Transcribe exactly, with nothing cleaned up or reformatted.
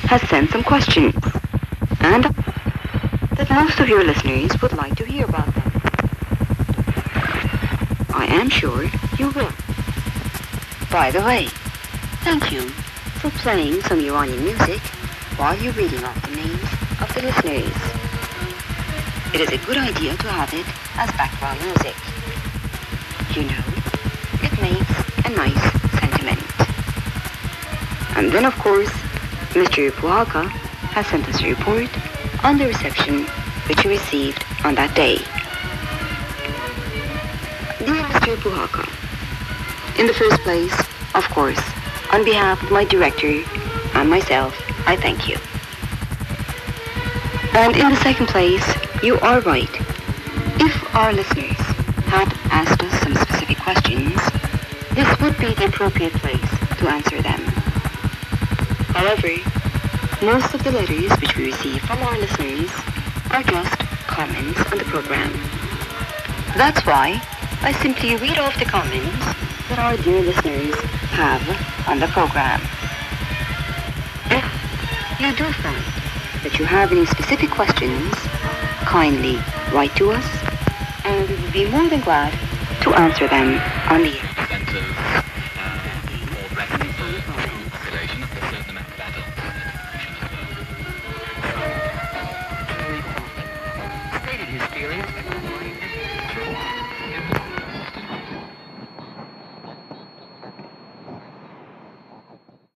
has sent some questions, and that most of your listeners would like to hear about them. I am sure you will. By the way, thank you for playing some Iranian music while you're reading off the names of the listeners. It is a good idea to have it as background music. You know, it makes a nice sentiment. And then, of course, Mister Puhaka has sent us a report on the reception which he received on that day. Dear Mister Puhaka, in the first place, of course, on behalf of my director and myself, I thank you. And in the second place, you are right. If our listeners had asked us some specific questions, this would be the appropriate place to answer them. However, most of the letters which we receive from our listeners are just comments on the program. That's why I simply read off the comments that our dear listeners have on the program. If you do find that you have any specific questions, kindly write to us, and we will be more than glad to answer them on the air.